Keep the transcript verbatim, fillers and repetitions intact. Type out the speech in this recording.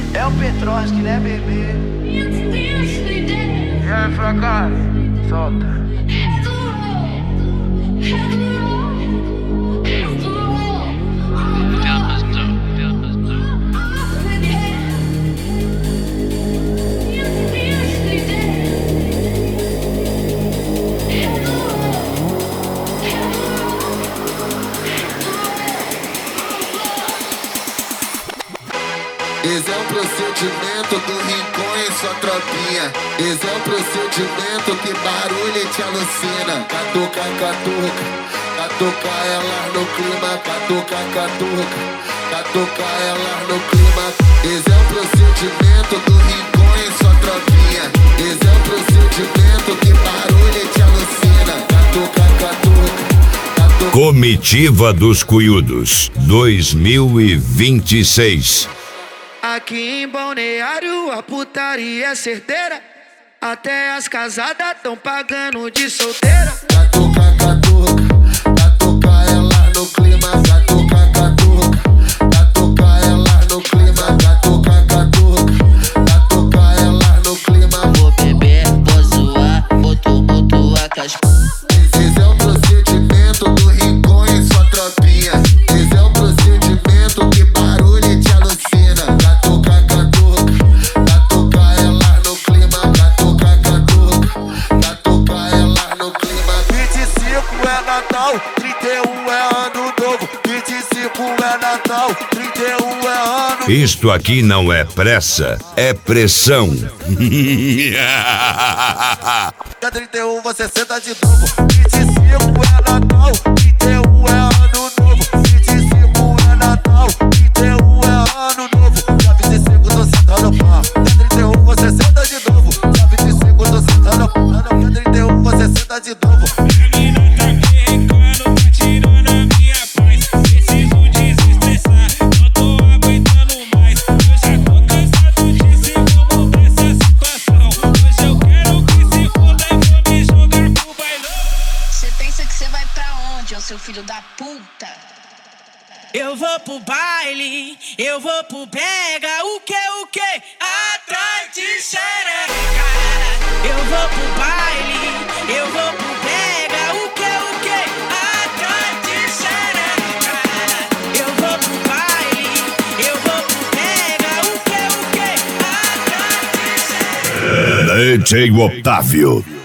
É o Petrovski, né, bebê? E aí, fracasso? Solta. Esse é o procedimento do Rincon em sua tropinha. Esse é o procedimento que barulho te alucina. Catuca, catuca, catuca ela no clima. Catuca, catuca, catuca ela no clima. Esse é o procedimento do Rincon em sua tropinha. Esse é o procedimento que barulho te alucina. Catuca, catuca, catuca. Comitiva dos Cuiudos dois mil e vinte e seis. Aqui em Balneário a putaria é certeira. Até as casadas tão pagando de solteira. Catuca, catuca, catuca ela no clima. Catuca, catuca, catuca ela no clima. Catuca, catuca, catuca ela no clima. Vou beber, vou zoar, boto, boto a caspa. Esse é o procedimento do Rincon em sua tropinha. Esse é o procedimento que barulho te alucina. Catuca, catuca, catuca ela no clima. Catuca, catuca, catuca ela no clima. vinte e cinco é Natal, trinta e um é ano novo. vinte e cinco é Natal, trinta e um é ano. Isto aqui não é pressa, é pressão. trinta e um você senta de novo. vinte e cinco é Natal, trinta e um é ano novo. vinte e cinco é Natal, trinta e um é ano novo. Já vinte e cinco tô sentando pau. trinta e um você senta de novo. Já vinte e cinco tô sentando pau. trinta e um você senta de novo. Minha mina tá me recando, tá tirando a minha paz. Preciso desestressar, não tô aguentando mais. Eu já tô cansado disso e vou mudar essa situação. Hoje eu quero que se foda e vou me jogar pro bailão. Cê pensa que cê vai pra onde, ô seu filho da puta? Eu vou pro baile, eu vou pro brega. O que, o que? Atrás de xereca. Eu vou pro baile, eu vou pro brega. O que, o que? Atrás de xereca. Eu vou pro baile, eu vou pro brega. O que, o que? Atrás de xereca. D J Otávio.